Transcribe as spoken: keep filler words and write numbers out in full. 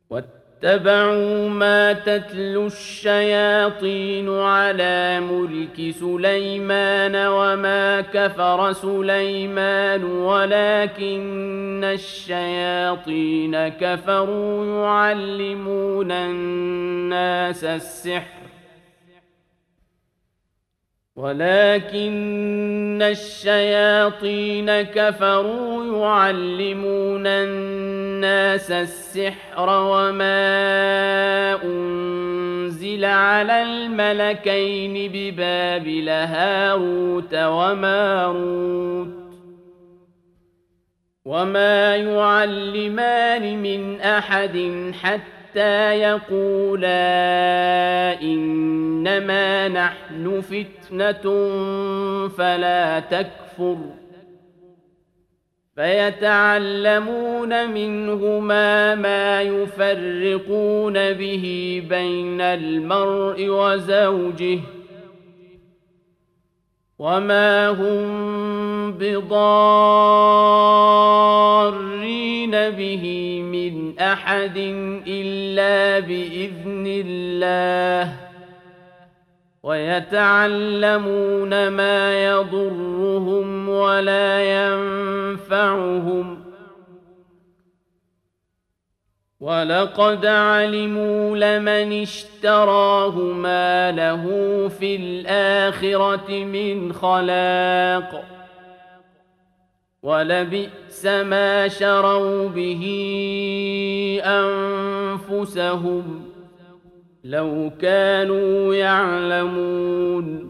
واتبعوا ما تتلو الشياطين على ملك سليمان وما كفر سليمان ولكن الشياطين كفروا يعلمون الناس السحر ولكن الشياطين كفروا يعلمون الناس السحر وما أنزل على الملكين ببابل هاروت وماروت وما يعلمان من أحد حتى يقولا إنما نحن فتنة فلا تكفر فيتعلمون منهما ما يفرقون به بين المرء وزوجه وما هم بضارين به من أحد إلا بإذن الله ويتعلمون ما يضرهم ولا ينفعهم ولقد علموا لمن اشتراه ما له في الآخرة من خلاق ولبئس ما شروا به أنفسهم لو كانوا يعلمون